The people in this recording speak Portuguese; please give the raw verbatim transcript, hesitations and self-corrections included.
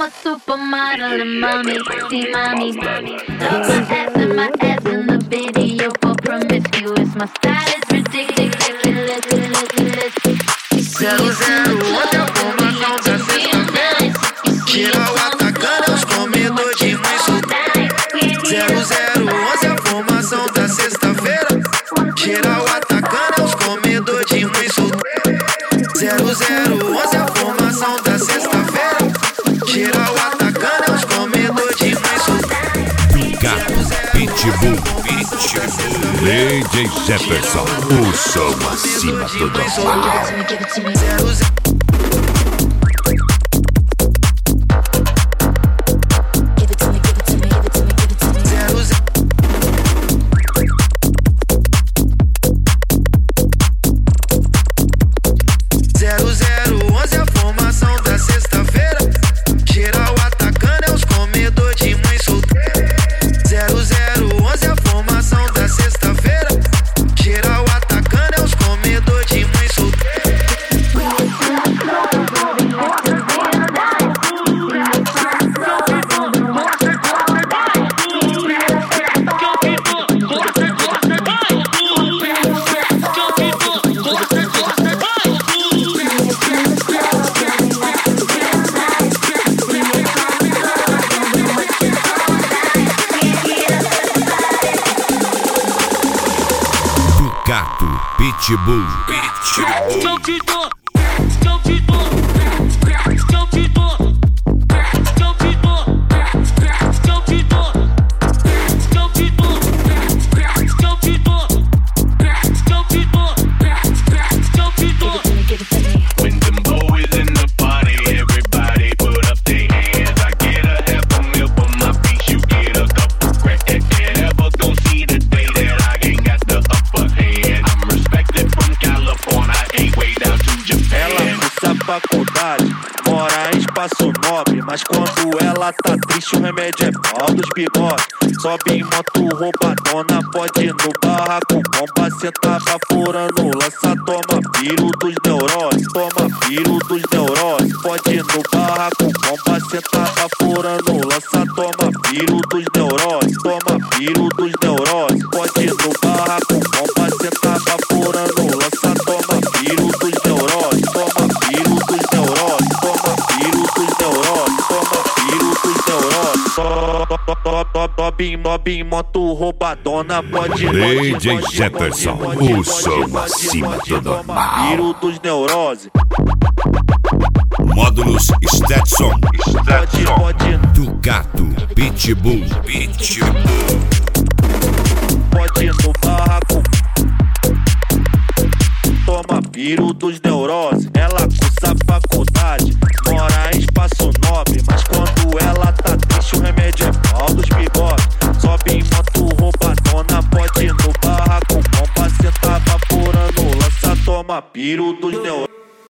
a supermodel and mommy, see mommy. Love my ass and my ass in the video for promiscuous. My style is ridiculous, ridiculous. Zero zero, outra formação da sexta-feira. Geral atacando os comedores de mãe solteira. Zero zero, onze a formação da sexta-feira. Geral atacando os comedores de mãe solteira. Zero zero, onze a formação da sexta-feira. Geral atacando os comedores de mãe solteira. Pitbull, Pitbull, D J Jefferson, o som acima do normal. Zero zero. Pitbull, Pitbull. Faculdade, mora em espaço nobre, mas quando ela tá triste o remédio é pau dos bigodes. Sobe em moto roubadona, pode ir no barraco, bomba, cê tava furando, lança, toma piro dos neuroses, toma piro dos neuroses. Pode ir no barraco, bomba, cê tava furando, lança, toma piro dos neuroses, toma piro dos neuroses. Pode ir no barraco, bomba, cê tava furando, lança, toma piro dos neuroses, toma piro dos neuroses, toma piro dos neuroses, toma piro dos neuroses. Sobe, sobe em moto roubadona, pode D J Jefferson, o som acima do normal. Piro dos neuroses. Módulos Stetson, Stetson, Ducato, Pitbull, Pitbull. Pode ir no barraco, toma piro dos neuroses. Ela cursa faculdade, mora em espaço nobre, mas quando ela tá triste o remédio é pau dos bigodes. Sobe em moto roubadona, pode ir no barraco, bomba, cê tava furando, lança, toma piro dos neuroses.